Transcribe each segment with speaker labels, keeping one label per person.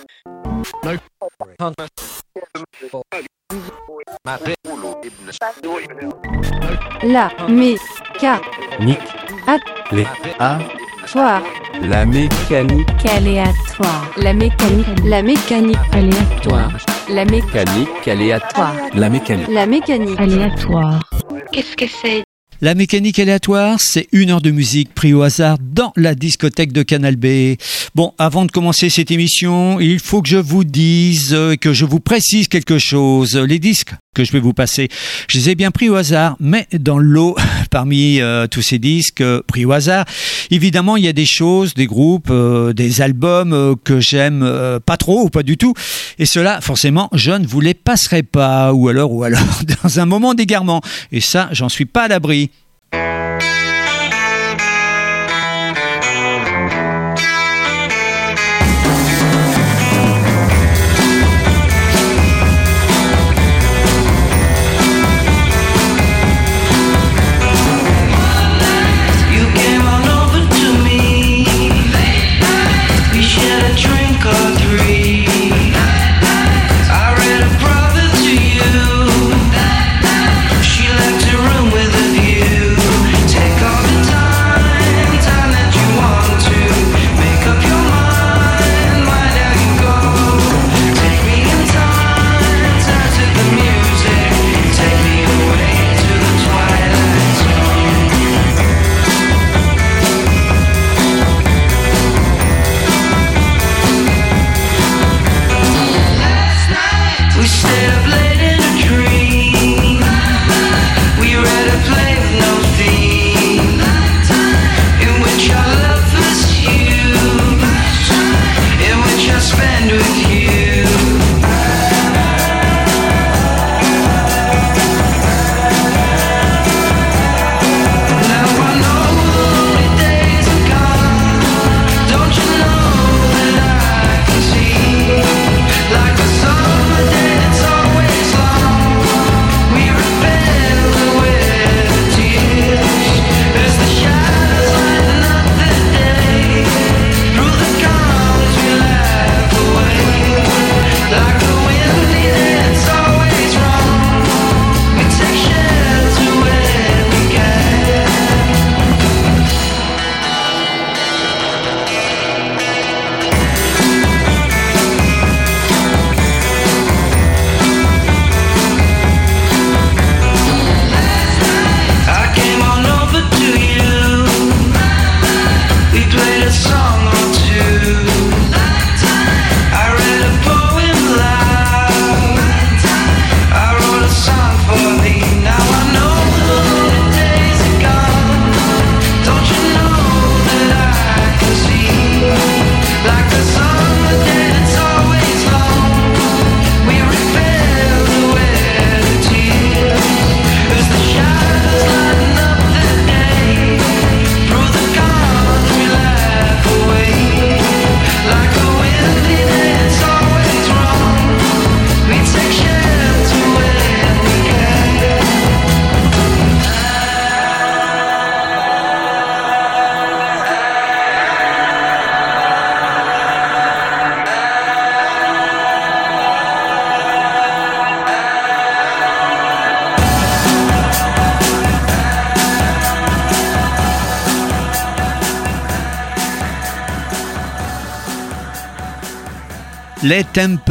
Speaker 1: La mécanique
Speaker 2: Aléatoire. La mécanique
Speaker 1: aléatoire. La mécanique aléatoire. La mécanique
Speaker 2: aléatoire. La mécanique
Speaker 1: aléatoire.
Speaker 3: Qu'est-ce que c'est ?
Speaker 4: La mécanique aléatoire, c'est 1 heure de musique pris au hasard dans la discothèque de Canal B. Bon, avant de commencer cette émission, il faut que je vous dise, que je vous précise quelque chose. Les disques que je vais vous passer, je les ai bien pris au hasard, mais dans le lot, parmi tous ces disques pris au hasard, évidemment, il y a des choses, des groupes, des albums que j'aime pas trop ou pas du tout. Et cela, forcément, je ne vous les passerai pas, ou alors dans un moment d'égarement. Et ça, j'en suis pas à l'abri. Les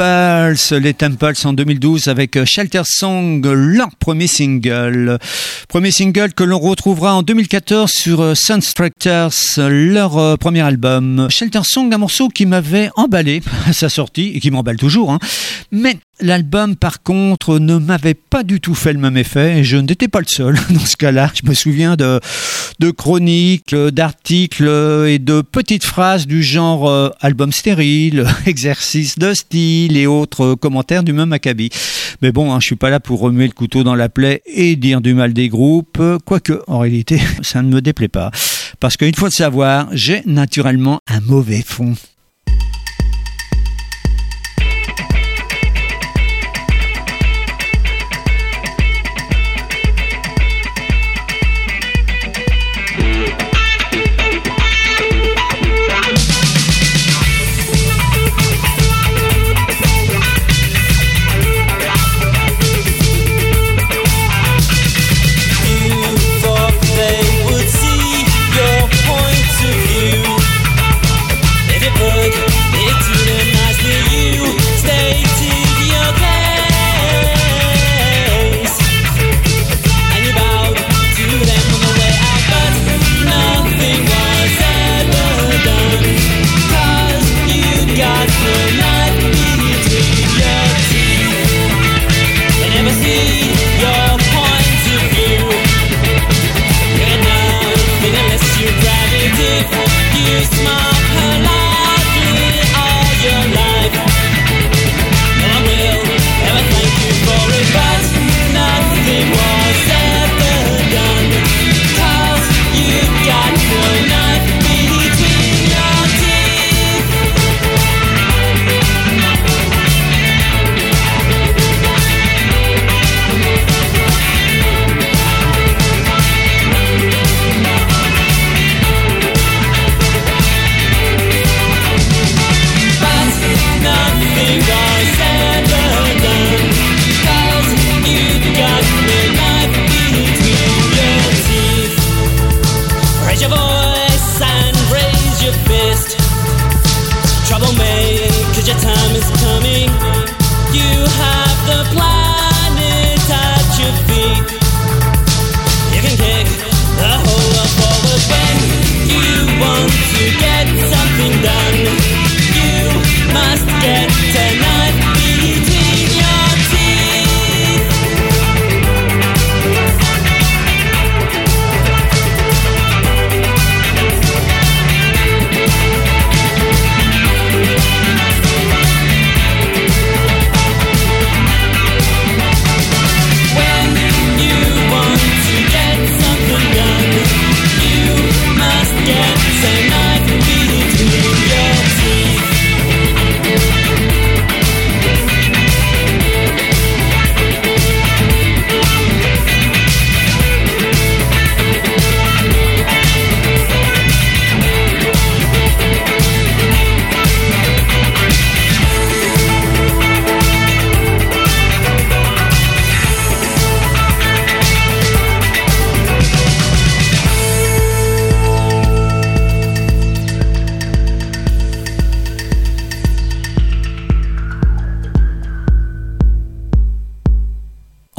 Speaker 4: Temples en 2012 avec Shelter Song, leur premier single. Premier single que l'on retrouvera en 2014 sur Sunstructures, leur premier album. Shelter Song, un morceau qui m'avait emballé à sa sortie et qui m'emballe toujours, hein. Mais l'album, par contre, ne m'avait pas du tout fait le même effet et je n'étais pas le seul dans ce cas-là. Je me souviens de chroniques, d'articles et de petites phrases du genre album stérile, exercice de style et autres commentaires du même acabit. Mais bon, je suis pas là pour remuer le couteau dans la plaie et dire du mal des groupes, quoique en réalité, ça ne me déplaît pas. Parce qu'une fois de savoir, j'ai naturellement un mauvais fond.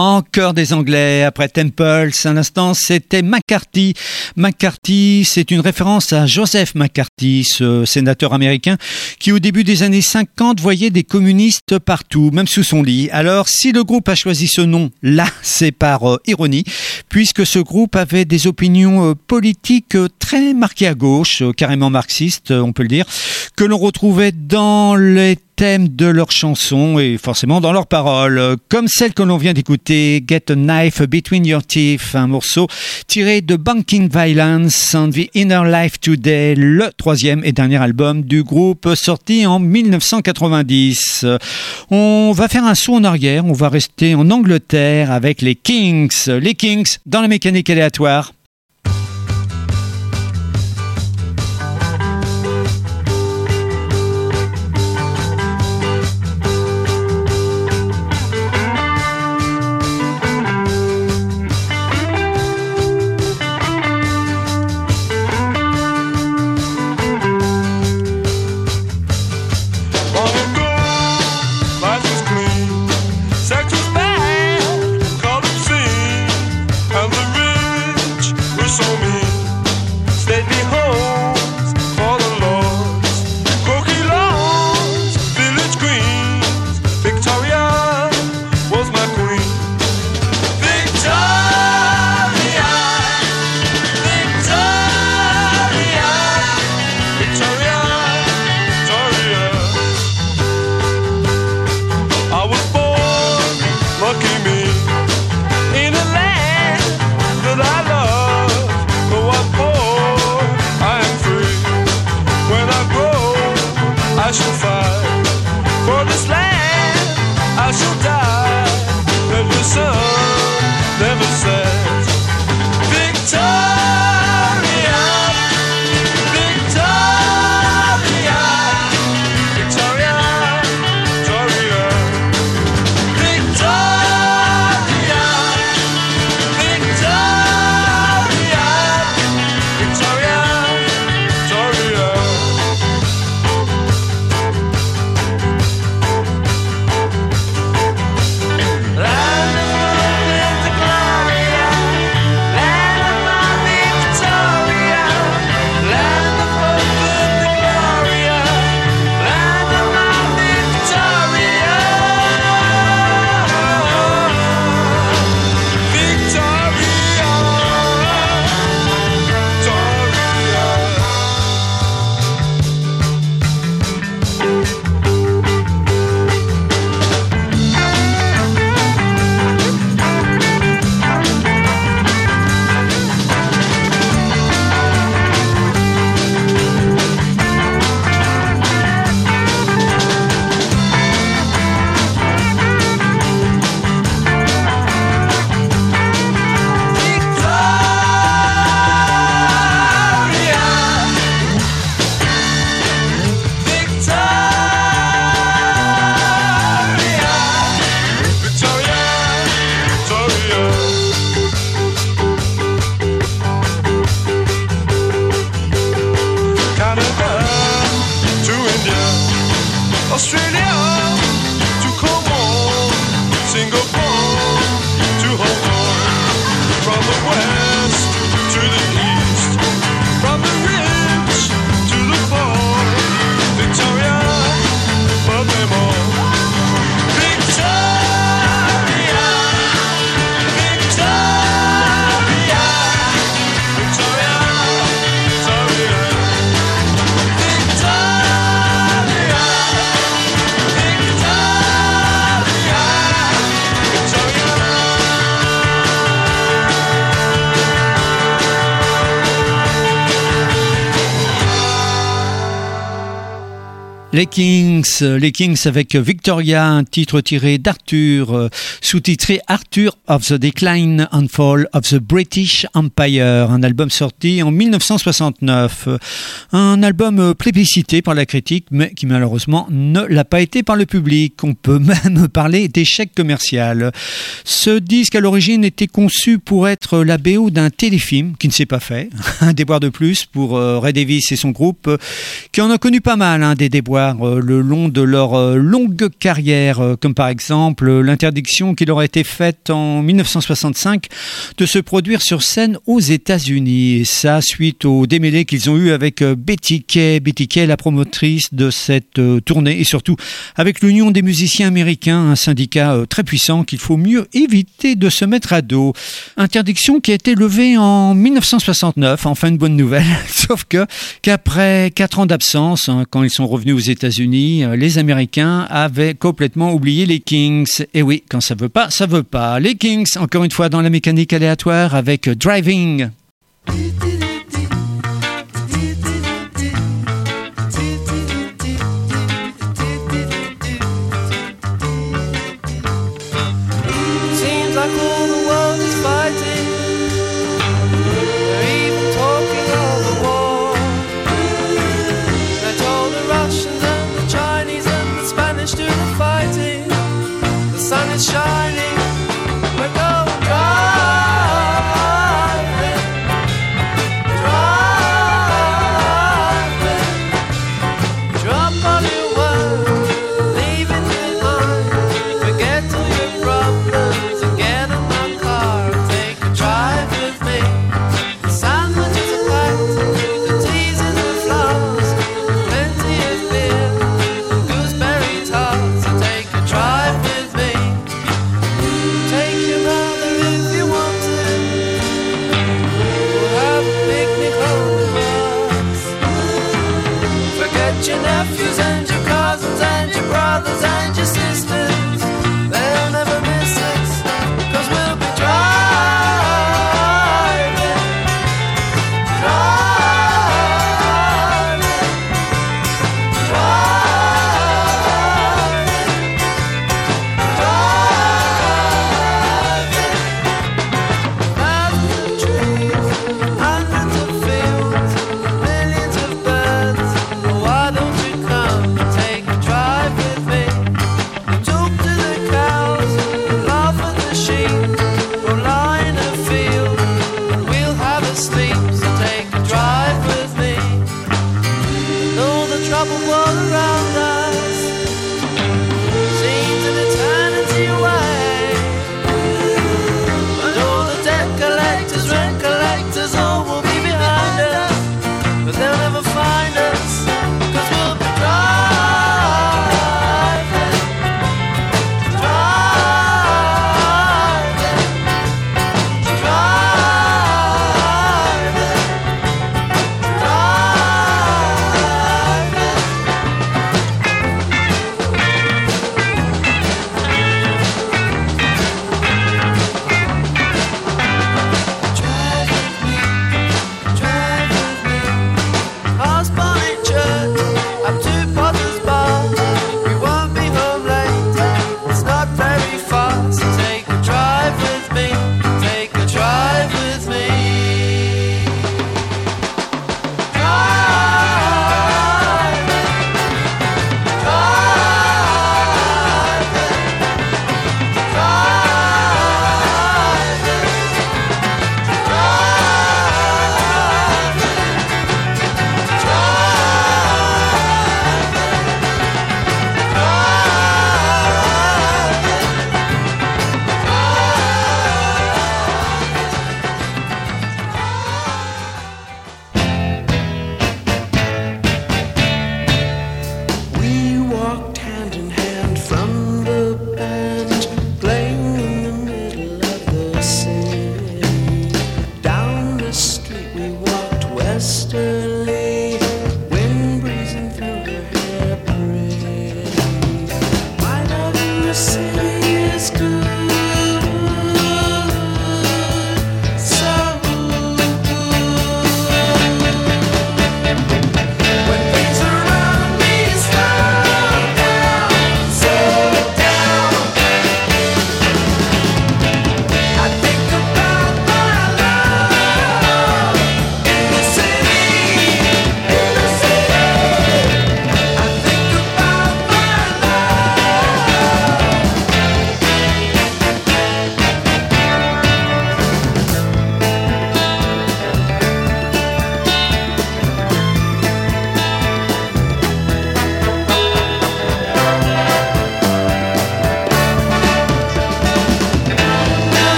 Speaker 4: Encore des Anglais après Temples. À l'instant, c'était McCarthy. McCarthy, c'est une référence à Joseph McCarthy, ce sénateur américain qui, au début des années 50, voyait des communistes partout, même sous son lit. Alors, si le groupe a choisi ce nom, là, c'est par ironie, puisque ce groupe avait des opinions politiques très marquées à gauche, carrément marxistes, on peut le dire, que l'on retrouvait dans les thèmes de leurs chansons et forcément dans leurs paroles, comme celle que l'on vient d'écouter, Get a Knife Between Your Teeth, un morceau tiré de Banking Violence and the Inner Life Today, le troisième et dernier album du groupe sorti en 1990. On va faire un saut en arrière, on va rester en Angleterre avec les Kings. Les Kings dans la mécanique aléatoire. Les Kings avec Victoria, un titre tiré d'Arthur, sous-titré Arthur of the Decline and Fall of the British Empire, un album sorti en 1969. Un album plébiscité par la critique, mais qui malheureusement ne l'a pas été par le public. On peut même parler d'échec commercial. Ce disque à l'origine était conçu pour être la BO d'un téléfilm qui ne s'est pas fait. Un déboire de plus pour Ray Davies et son groupe, qui en a connu pas mal, des déboires. aléatoires le long de leur longue carrière, comme par exemple l'interdiction qui leur a été faite en 1965 de se produire sur scène aux États-Unis. Et ça, suite au démêlé qu'ils ont eu avec Betty Kay. Betty Kay, la promotrice de cette tournée, et surtout avec l'Union des musiciens américains, un syndicat très puissant qu'il faut mieux éviter de se mettre à dos. Interdiction qui a été levée en 1969, enfin une bonne nouvelle, sauf qu'après 4 ans d'absence, quand ils sont revenus aux États-Unis, les Américains avaient complètement oublié les Kings. Et oui, quand ça veut pas, ça veut pas. Les Kings, encore une fois dans la mécanique aléatoire avec Driving.
Speaker 3: Shining, we're going drop all your world, leave it behind, forget all your problems and get in my car and take a drive with me. The sandwiches are packed, the teas and the flowers, plenty of beer and gooseberry tarts, so take a drive.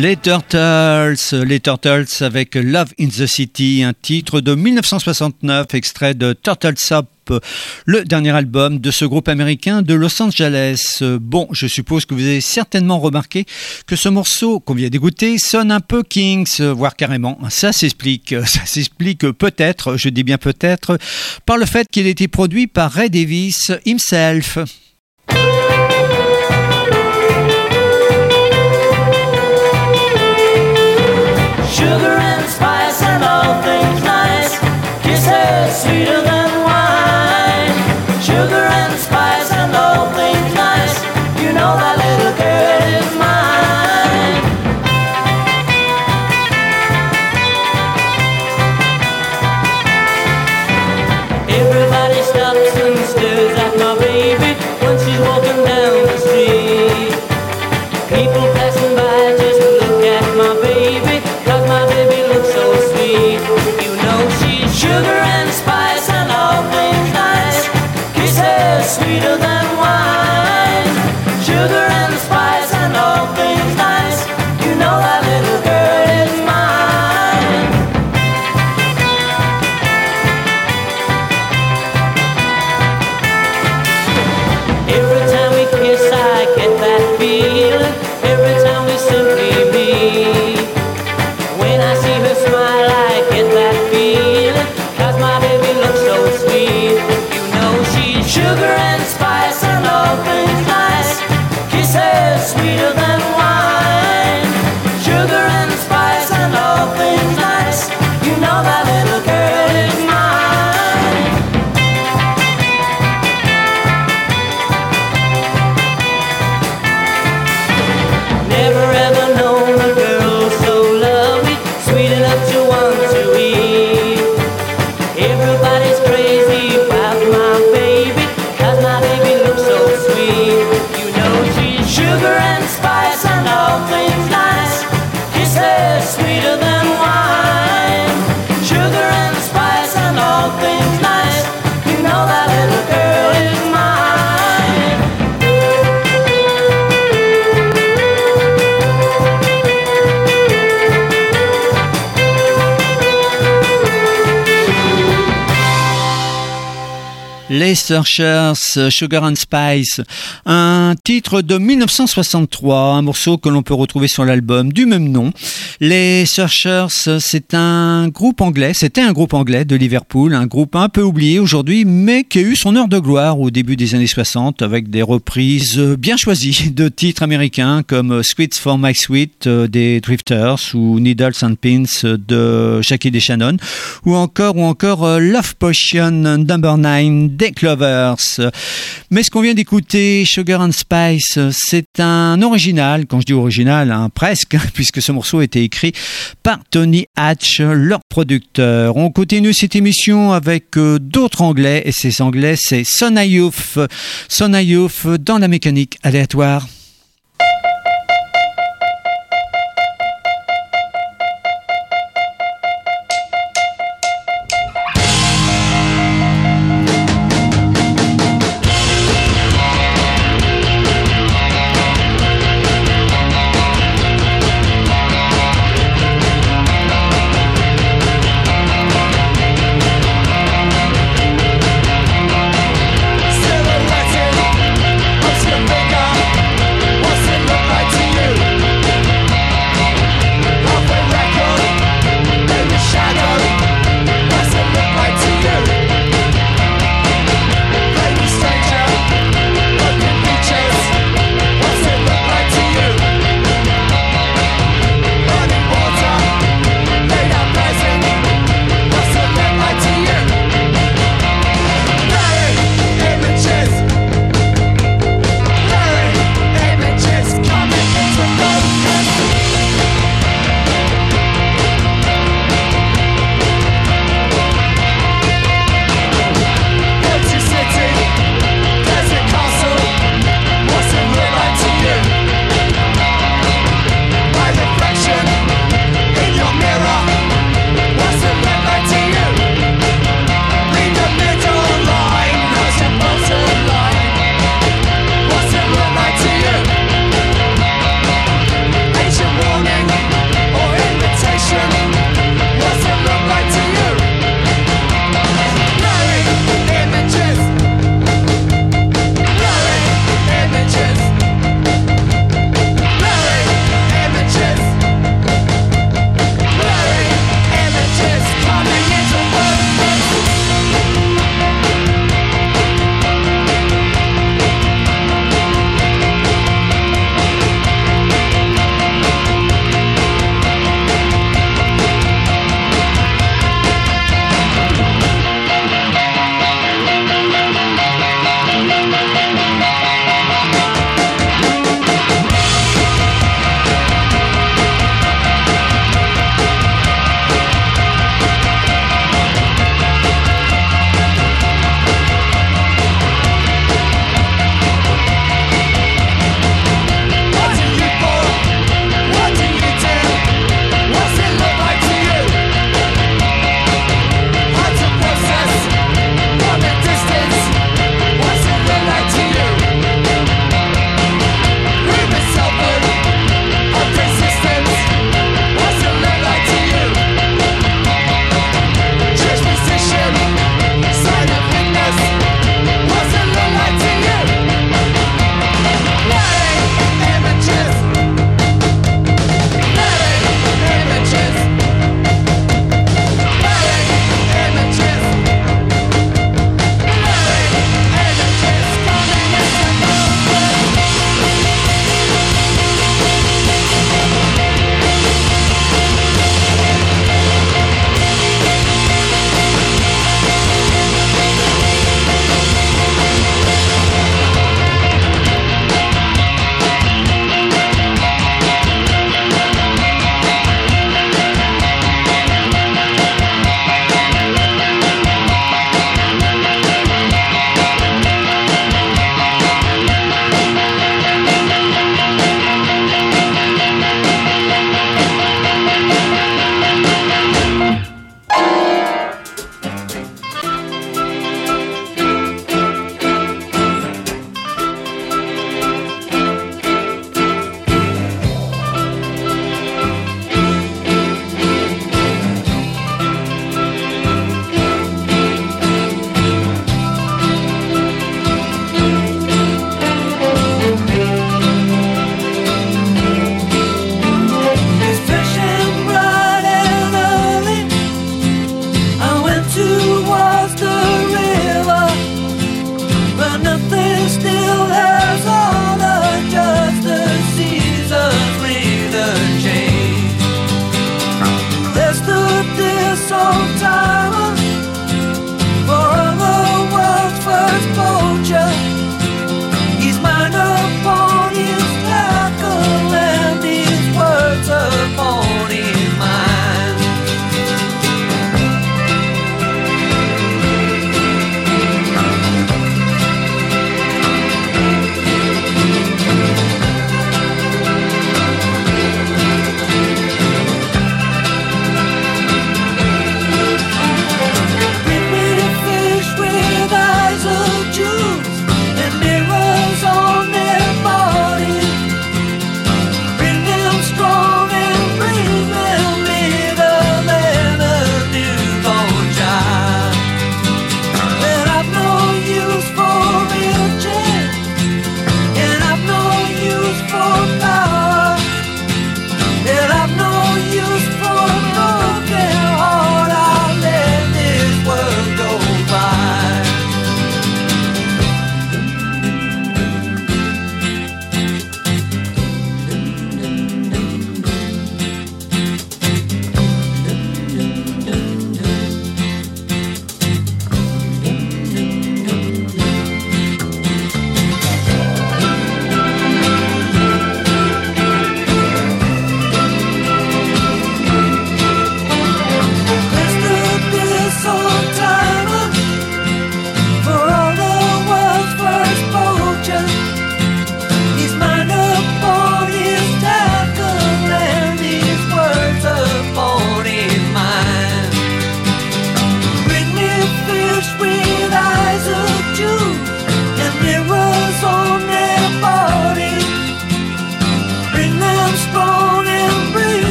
Speaker 4: Les Turtles avec Love in the City, un titre de 1969, extrait de Turtles Up, le dernier album de ce groupe américain de Los Angeles. Bon, je suppose que vous avez certainement remarqué que ce morceau qu'on vient d'écouter sonne un peu Kings, voire carrément. Ça s'explique peut-être, je dis bien peut-être, par le fait qu'il a été produit par Ray Davies himself.
Speaker 5: Sugar and spice and all things nice, kisses sweeter than wine. Sugar and spice and all things nice, you know that little girl is mine. Everybody stops and stares at my baby when she's walking down the street. People passing by just look at my baby, 'cause my baby looks so sweet. You know she's sugar and spice and all things nice, kisses sweeter than wine. Sugar and spice and all things nice, you know that little girl is mine. Every time we kiss I get that feeling, every time we simply meet. When I see her smile I get that feeling, 'cause my baby looks so sweet. You know she's sugar and spice and all things nice, kisses sweeter than wine. Sugar and spice and all things nice, you know that little girl is mine. Never ever known a girl so lovely, sweet enough to want to eat. Everybody's crazy about my baby, 'cause my baby looks so sweet. You know she's sugar and spice and all things nice, kisses sweeter than wine. Sugar and spice and all things nice, you know that little girl is mine.
Speaker 4: Les Searchers, Sugar and Spice, un titre de 1963, un morceau que l'on peut retrouver sur l'album du même nom. Les Searchers, c'était un groupe anglais de Liverpool, un groupe un peu oublié aujourd'hui, mais qui a eu son heure de gloire au début des années 60 avec des reprises bien choisies de titres américains comme Sweets for My Sweet des Drifters ou Needles and Pins de Jackie DeShannon ou encore Love Potion Number 9 des Clovers. Mais ce qu'on vient d'écouter, Sugar and Spice, c'est un original, quand je dis original, presque, puisque ce morceau a été écrit par Tony Hatch, leur producteur. On continue cette émission avec d'autres anglais, et ces anglais, c'est Sona Youth dans la mécanique aléatoire.
Speaker 6: Silhouetted, I'm still bigger.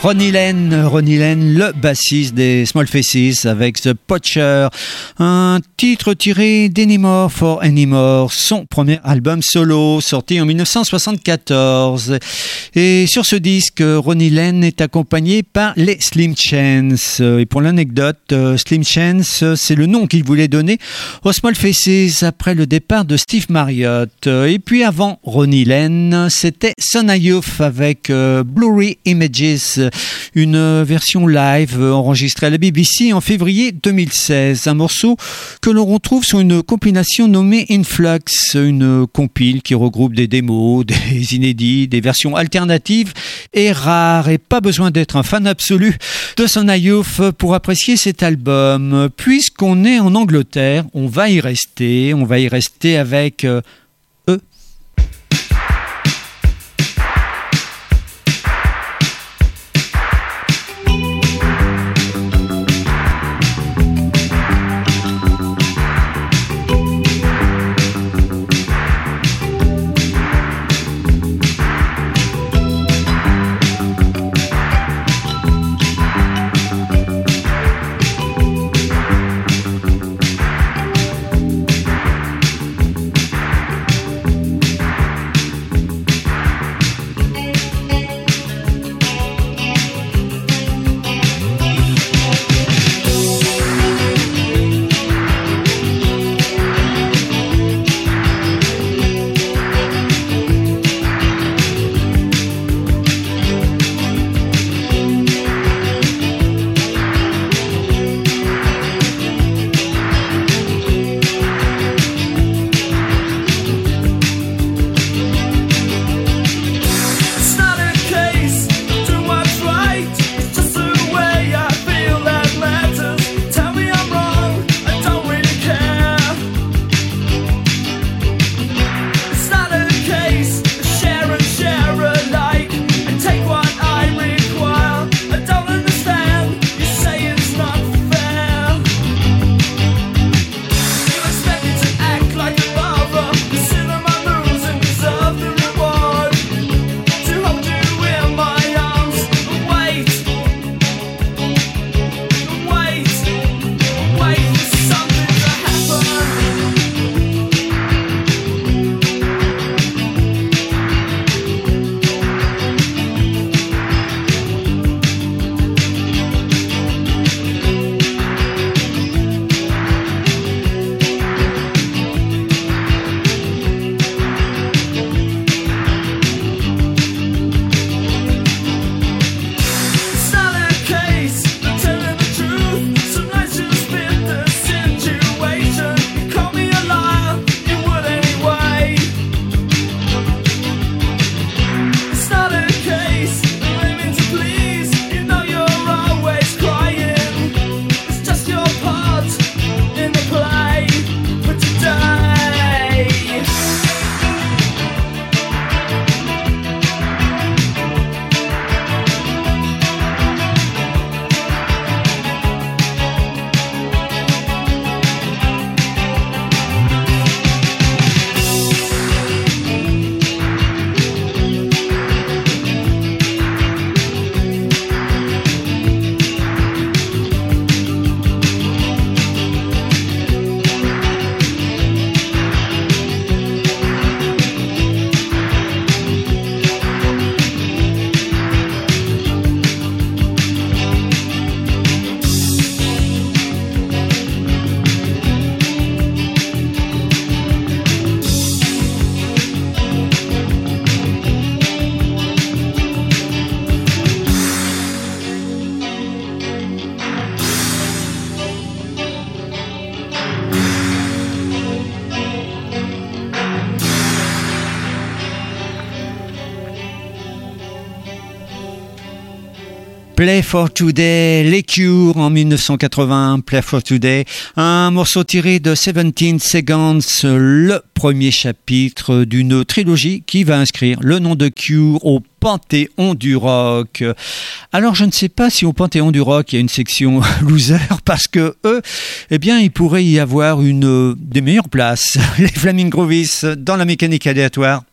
Speaker 4: Ronnie Lane, le bassiste des Small Faces avec The Poacher, un titre tiré d'Anymore for Anymore, son premier album solo sorti en 1974. Et sur ce disque, Ronnie Lane est accompagné par les Slim Chance. Et pour l'anecdote, Slim Chance, c'est le nom qu'il voulait donner aux Small Faces après le départ de Steve Marriott. Et puis avant Ronnie Lane, c'était Sona Youth avec Blurry Images, une version live enregistrée à la BBC en février 2016. Un morceau que l'on retrouve sur une compilation nommée Influx, une compile qui regroupe des démos, des inédits, des versions alternatives et rares. Et pas besoin d'être un fan absolu de Sona Youth pour apprécier cet album. Puisqu'on est en Angleterre, on va y rester avec eux. Play for Today, les Cure en 1980, Play for Today, un morceau tiré de 17 Seconds, le premier chapitre d'une trilogie qui va inscrire le nom de Cure au Panthéon du rock. Alors je ne sais pas si au Panthéon du rock il y a une section loser, parce que eux, eh bien il pourrait y avoir une des meilleures places, les Flaming Groovies dans la mécanique aléatoire.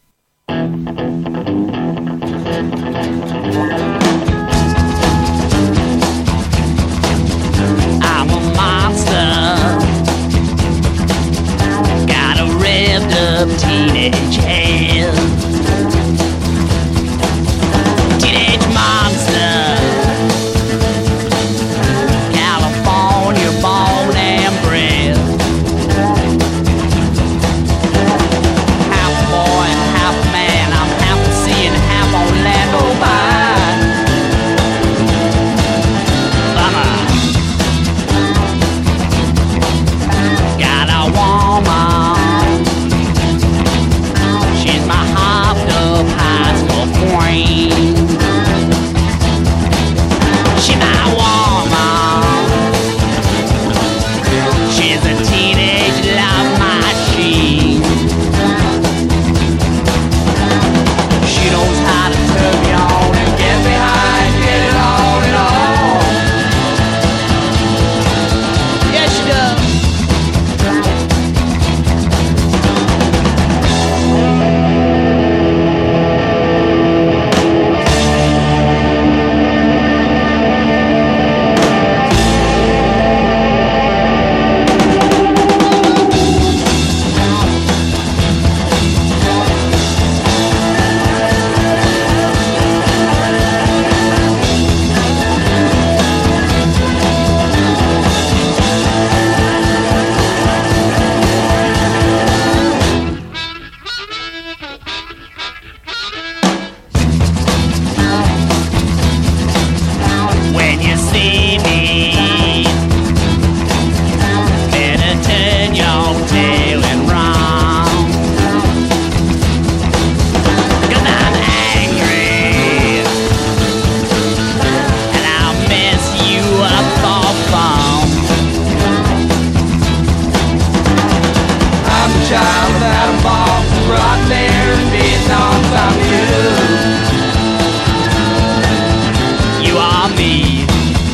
Speaker 3: me.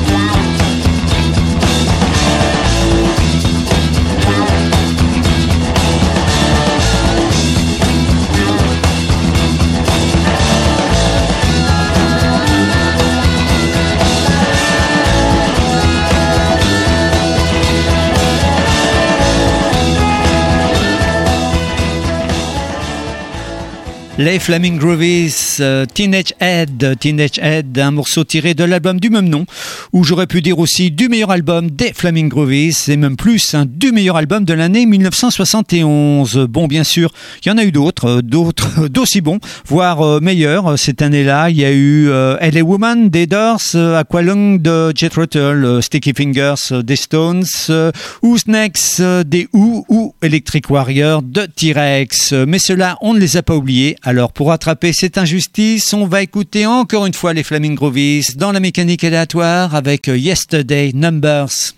Speaker 4: Les Flaming Groovies, Teenage Head, un morceau tiré de l'album du même nom, ou j'aurais pu dire aussi du meilleur album des Flaming Groovies, et même plus, du meilleur album de l'année 1971. Bon, bien sûr, il y en a eu d'autres d'aussi bons, voire meilleurs. Cette année-là, il y a eu LA Woman des Doors, Aqualung de Jethro Tull, Sticky Fingers des Stones, Who's Next des Who ou Electric Warrior de T-Rex. Mais ceux-là, on ne les a pas oubliés. Alors, pour rattraper cette injustice, on va écouter encore une fois les Flaming Groovies dans la mécanique aléatoire avec Yesterday Numbers.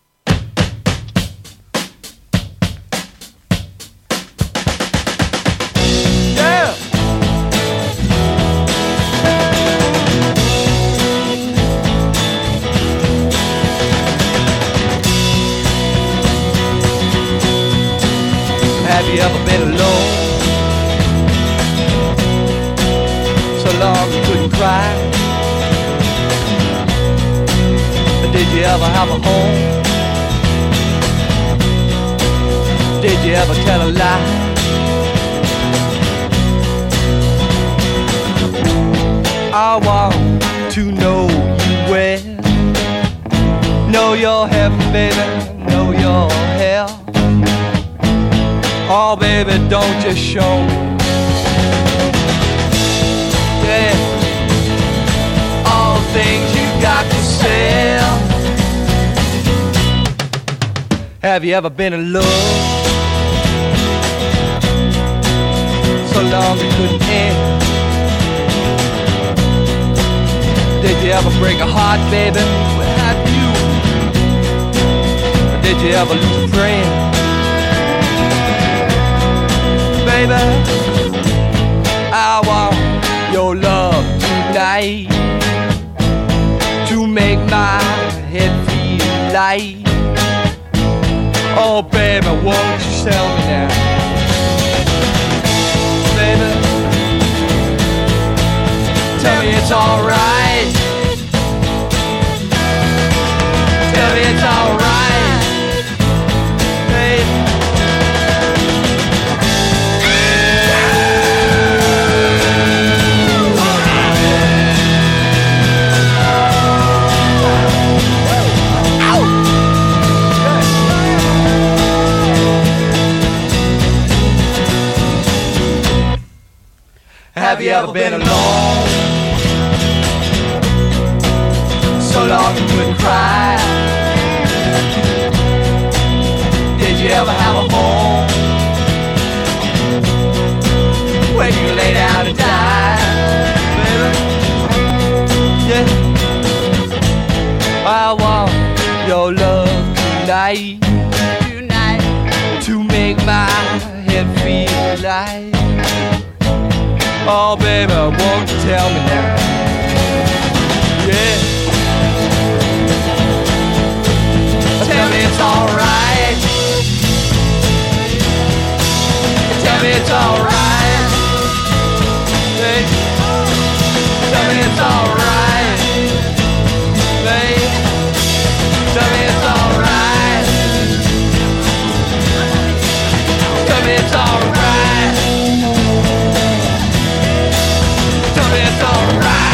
Speaker 3: Yeah. Have you ever been alone? So long you couldn't cry. Did you ever have a home? Did you ever tell a lie? I want to know you well. Know your heaven, baby, know your hell. Oh, baby, don't just show me. Yeah, all things you got to sell. Have you ever been in love? So long it couldn't end. Did you ever break a heart, baby? Well, have you? Or did you ever lose a friend? Baby, I want your love tonight to make my head feel light. Oh baby, won't you tell me now? Baby, tell me it's alright. Tell me it's alright, baby. Have you ever been alone? So long you couldn't cry. Did you ever have a home where you lay down and die? Baby, yeah, I want your love tonight, to make my head feel light. Oh baby, won't you tell me now? Yeah, tell me it's alright. Tell me it's alright. Hey, tell me it's alright. Hey, tell me it's alright. Tell me it's alright. Tell me it's alright.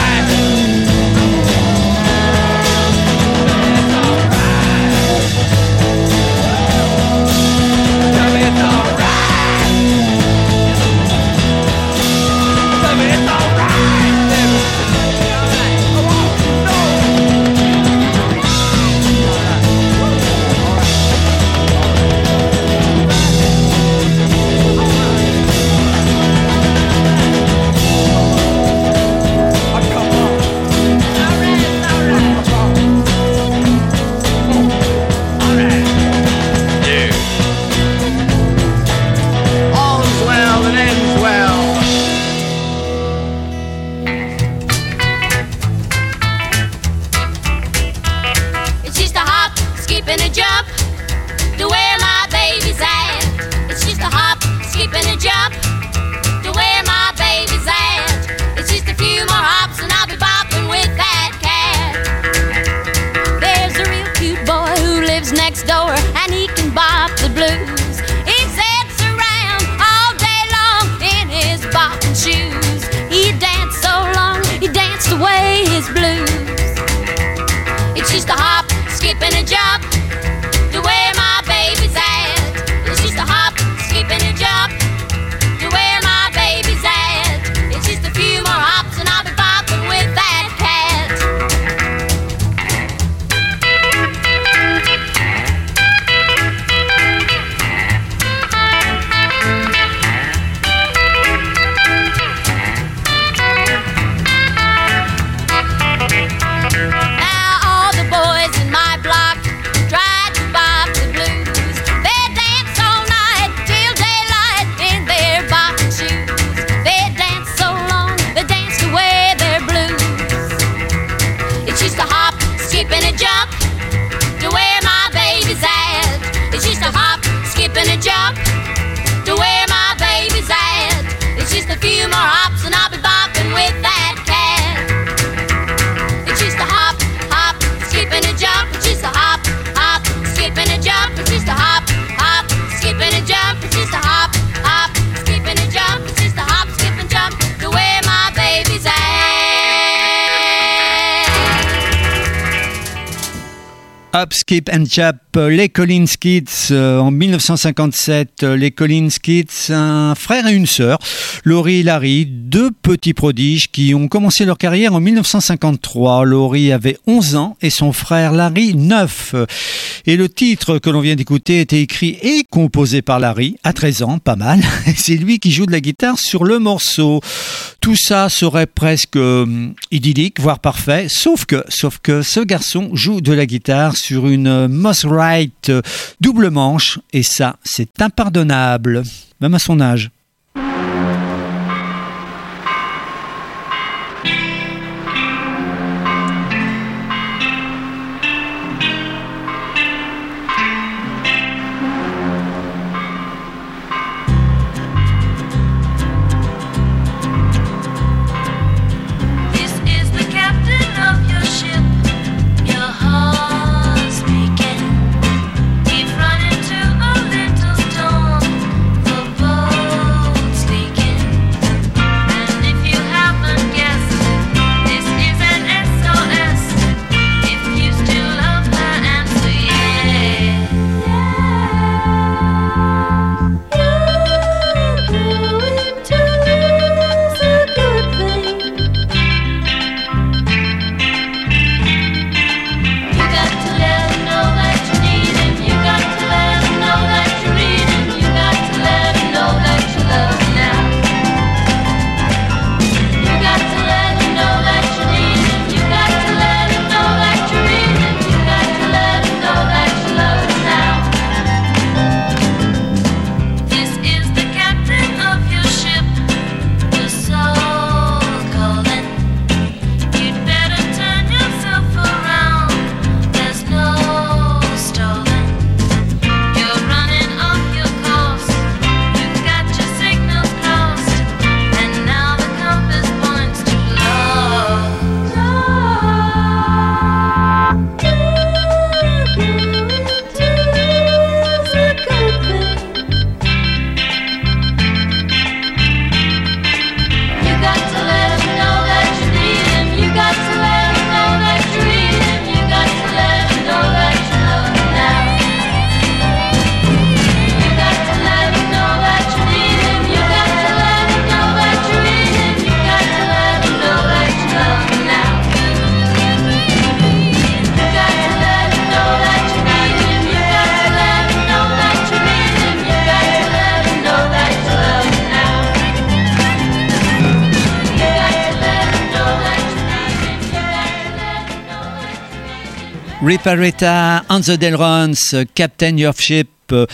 Speaker 4: Hop, Skip and Jump, les Collins Kids en 1957. Les Collins Kids, un frère et une sœur, Laurie et Larry, deux petits prodiges qui ont commencé leur carrière en 1953. Laurie avait 11 ans et son frère Larry 9. Et le titre que l'on vient d'écouter était écrit et composé par Larry à 13 ans, pas mal. C'est lui qui joue de la guitare sur le morceau. Tout ça serait presque idyllique, voire parfait, sauf que ce garçon joue de la guitare sur une Moss Wright double manche, et ça, c'est impardonnable, même à son âge. Riparetta on the Delrons, Captain Your Ship,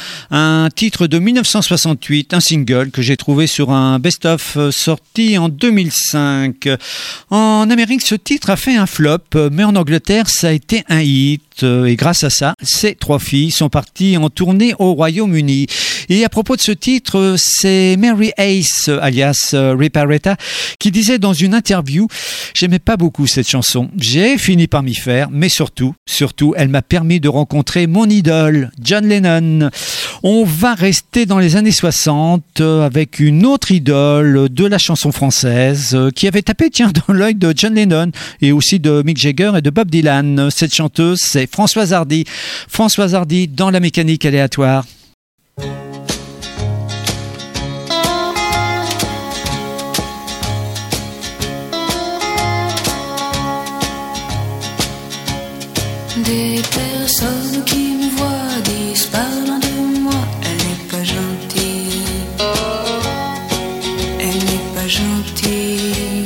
Speaker 4: un titre de 1968, un single que j'ai trouvé sur un best-of sorti en 2005. En Amérique, ce titre a fait un flop, mais en Angleterre, ça a été un hit. Et grâce à ça, ces trois filles sont parties en tournée au Royaume-Uni. Et à propos de ce titre, c'est Mary Ace, alias Riparetta, qui disait dans une interview « J'aimais pas beaucoup cette chanson. J'ai fini par m'y faire, mais surtout, elle m'a permis de rencontrer mon idole, John Lennon. » On va rester dans les années 60 avec une autre idole de la chanson française qui avait tapé dans l'œil de John Lennon et aussi de Mick Jagger et de Bob Dylan. Cette chanteuse, c'est Françoise Hardy. Françoise Hardy dans la mécanique aléatoire.
Speaker 6: Des personnes qui me voient disent parlant de moi, elle n'est pas gentille, elle n'est pas gentille,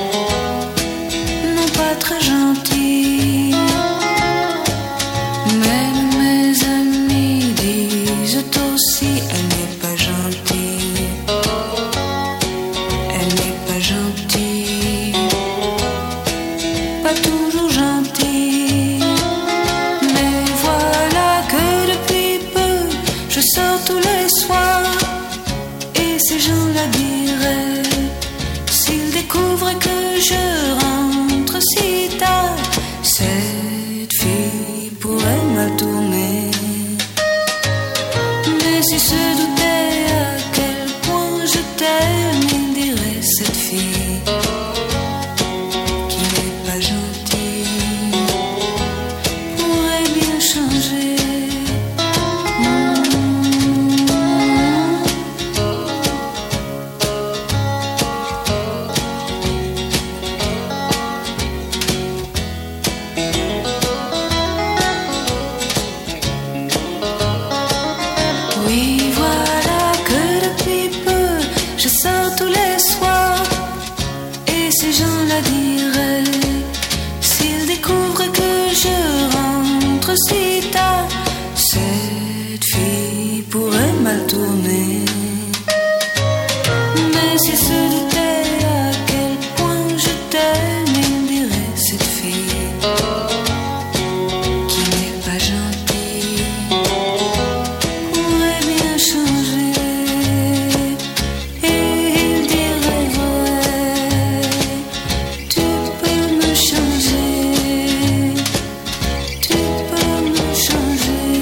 Speaker 6: non pas très gentille. Même mes amis disent aussi, elle n'est pas gentille, elle n'est pas gentille, pas toujours gentille. Je sors tous les soirs et ces gens-là diraient, s'ils découvraient que je rentre si tard, cette fille pourrait mal tourner. Mais s'ils se doutaient à quel point je t'aime, ils diraient, cette fille qui n'est pas gentille pourrait bien changer. gens la diraient s'ils découvrent que je rentre si tard. Cette fille pourrait mal tourner, mais si se doutait à quel point je t'aime, il dirait cette fille qui n'est pas gentille pourrait bien changer. Et il dirait vrai, tu peux me changer, tu peux me changer,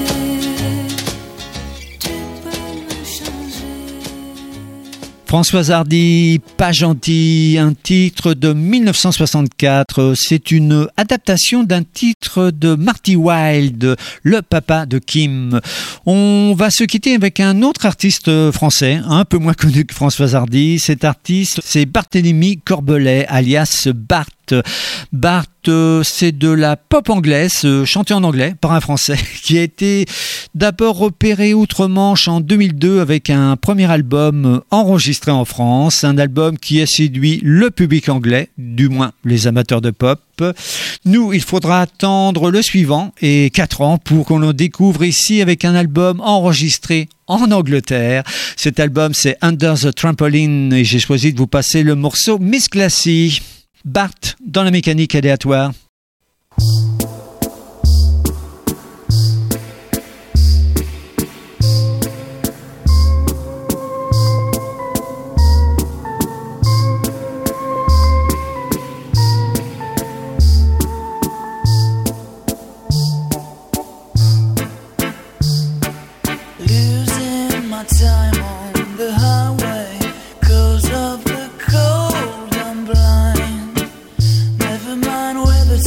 Speaker 6: tu peux me changer.
Speaker 4: Françoise Hardy, Pas gentil, un titre de 1964. C'est une adaptation d'un titre de Marty Wilde, le papa de Kim. On va se quitter avec un autre artiste français, un peu moins connu que Françoise Hardy. Cet artiste, c'est Barthélemy Corbelet, alias Bart. Bart, c'est de la pop anglaise, chantée en anglais par un Français, qui a été d'abord repéré outre-Manche en 2002 avec un premier album enregistré en France, un album qui a séduit le public anglais, du moins les amateurs de pop. Nous, il faudra attendre le suivant et 4 ans pour qu'on le découvre ici avec un album enregistré en Angleterre. Cet album, c'est Under the Trampoline et j'ai choisi de vous passer le morceau Miss Classy. Bart dans la mécanique aléatoire.
Speaker 7: Losing my time on the highway 'cause of the cold, I'm blind. Never mind where the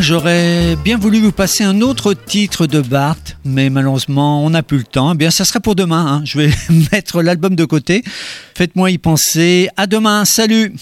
Speaker 4: j'aurais bien voulu vous passer un autre titre de Bart, mais malheureusement, on n'a plus le temps. Eh bien, ça sera pour demain, hein. Je vais mettre l'album de côté. Faites-moi y penser. À demain, salut!